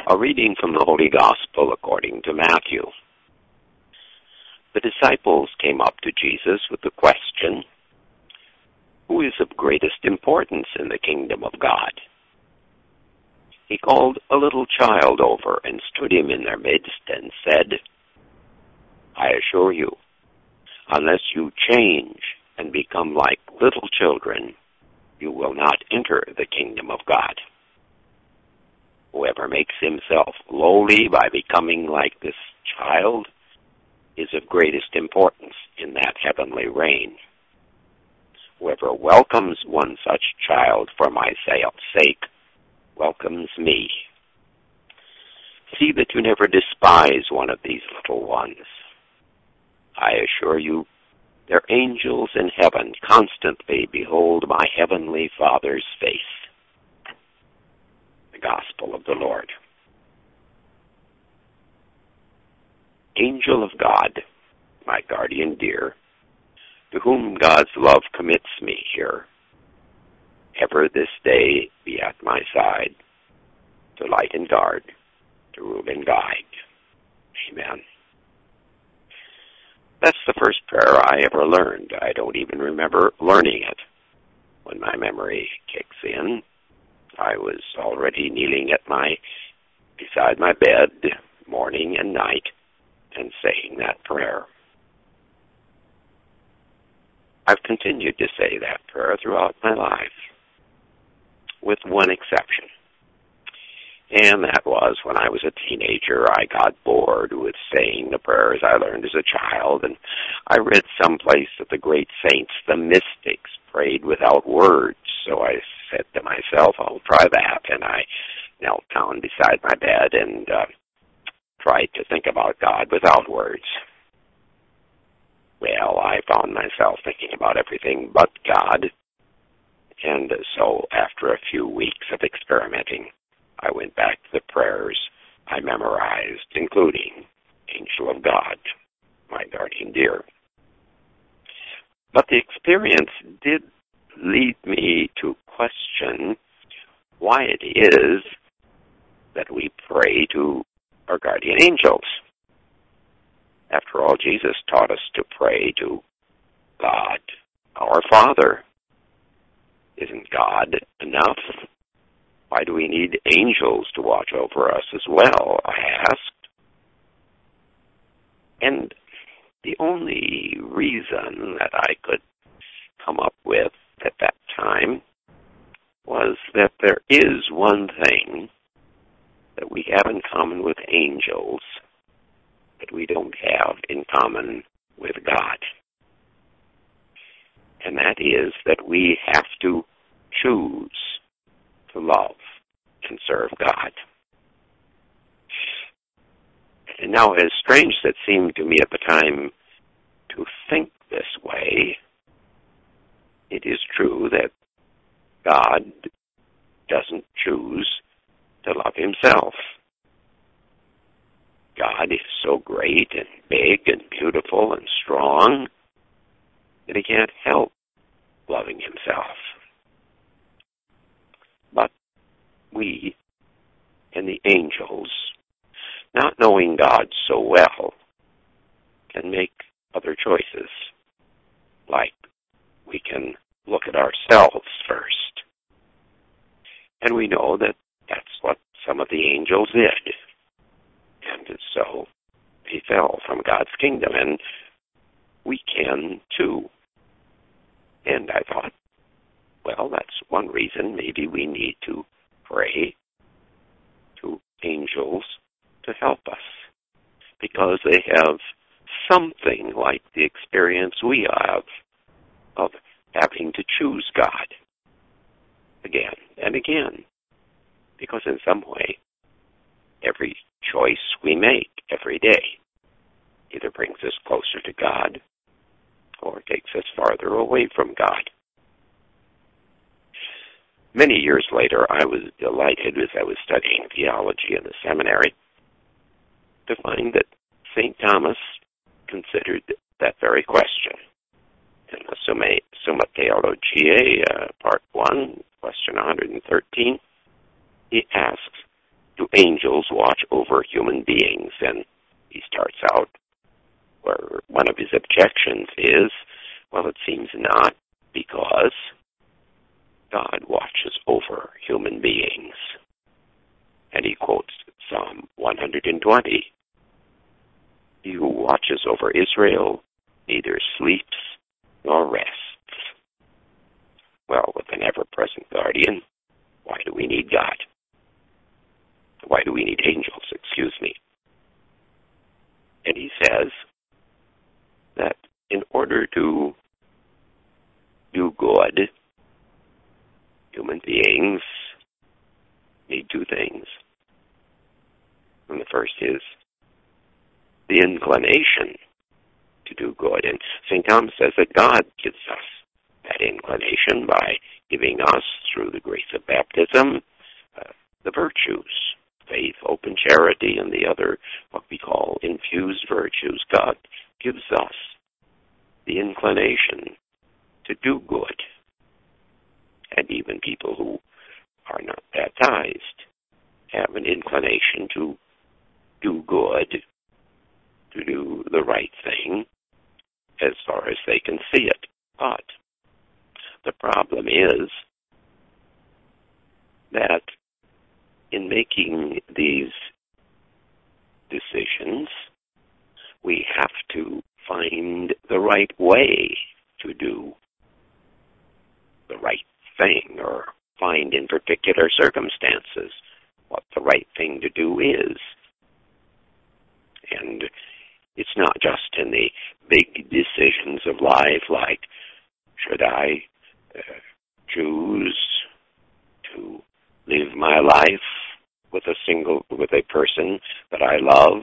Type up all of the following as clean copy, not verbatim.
A reading from the Holy Gospel according to Matthew. The disciples came up to Jesus with the question, "Who is of greatest importance in the kingdom of God?" He called a little child over and stood him in their midst and said, "I assure you, unless you change and become like little children, you will not enter the kingdom of God. Whoever makes himself lowly by becoming like this child is of greatest importance in that heavenly reign. Whoever welcomes one such child for my sake welcomes me. See that you never despise one of these little ones. I assure you, their angels in heaven constantly behold my heavenly Father's face." The Gospel of the Lord. Angel of God, my guardian dear, to whom God's love commits me here, ever this day be at my side, to light and guard, to rule and guide. Amen. That's the first prayer I ever learned. I don't even remember learning it. When my memory kicks in, I was already kneeling beside my bed, morning and night, and saying that prayer. I've continued to say that prayer throughout my life, with one exception. And that was when I was a teenager. I got bored with saying the prayers I learned as a child, and I read someplace that the great saints, the mystics, prayed without words. So I said to myself, I'll try that, and I knelt down beside my bed and tried to think about God without words. Well, I found myself thinking about everything but God, and so after a few weeks of experimenting, I went back to the prayers I memorized, including Angel of God, my guardian dear. But the experience did lead me to question why it is that we pray to our guardian angels. After all, Jesus taught us to pray to God, our Father. Isn't God enough? Why do we need angels to watch over us as well, I asked. And the only reason that I could come up with at that time was that there is one thing that we have in common with angels that we don't have in common with God. And that is that we have to choose to love and serve God. And now, as strange as it seemed to me at the time to think this way, it is true that God doesn't choose to love himself. God is so great and big and beautiful and strong that he can't help loving himself. But we and the angels, not knowing God so well, can make other choices. Like we can look at ourselves first. And we know that that's what some of the angels did. And so they fell from God's kingdom, and we can too. And I thought, well, that's one reason maybe we need to pray to angels to help us, because they have something like the experience we have of having to choose God again and again, because in some way, every choice we make every day either brings us closer to God or takes us farther away from God. Many years later, I was delighted as I was studying theology in the seminary to find that St. Thomas considered that very question. In the Summa Theologiae, Part 1, Question 113, he asks, do angels watch over human beings? And he starts out where one of his objections is, well, it seems not, because God watches over human beings. And he quotes Psalm 120. He who watches over Israel neither sleeps nor rests. Well, with an ever-present guardian, why do we need God? Why do we need angels, excuse me? And he says that in order to do good, human beings need two things. And the first is the inclination to do good. And St. Thomas says that God gives us that inclination by giving us, through the grace of baptism, the virtues, faith, hope, and charity, and the other, what we call infused virtues. God gives us the inclination to do good. And even people who are not baptized have an inclination to do good, to do the right thing, as far as they can see it. But the problem is that in making these decisions, we have to find the right way to do the right thing, or find in particular circumstances what the right thing to do is. And it's not just in the big decisions of life, like, should I choose to live my life with a person that I love,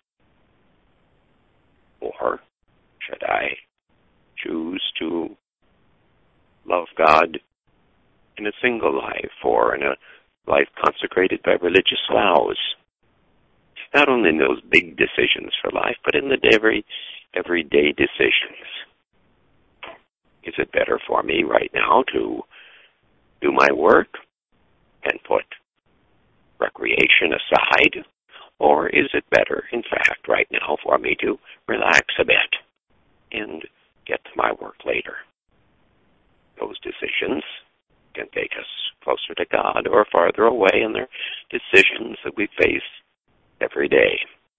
or should I choose to love God in a single life, or in a life consecrated by religious vows? Not only in those big decisions for life, but in the everyday decisions. Is it better for me right now to do my work and put recreation aside? Or is it better, in fact, right now for me to relax a bit and get to my work later? Those decisions can take us closer to God or farther away, and they're decisions that we face every day.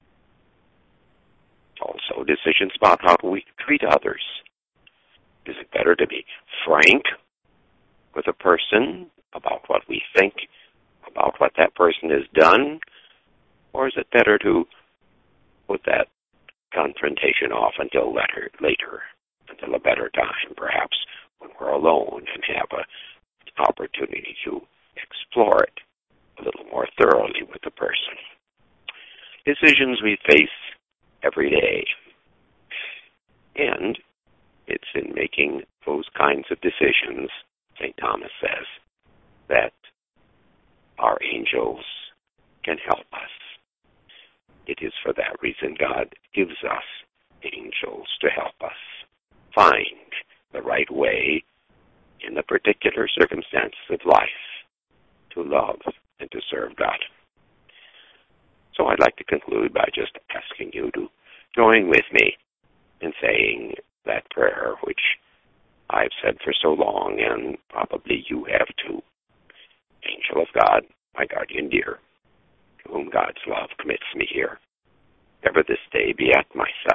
Also, decisions about how we treat others. Is it better to be frank with a person about what we think about what that person has done? Or is it better to put that confrontation off until later, until a better time, perhaps when we're alone and have an opportunity to explore it a little more thoroughly with the person? Decisions we face every day. And it's in making those kinds of decisions, St. Thomas says, that our angels can help us. It is for that reason God gives us angels to help us find the right way in the particular circumstances of life to love and to serve God. So I'd like to conclude by just asking you to join with me in saying that prayer which I've said for so long, and probably you have too. Angel of God, my guardian dear, to whom God's love commits me here, ever this day be at my side.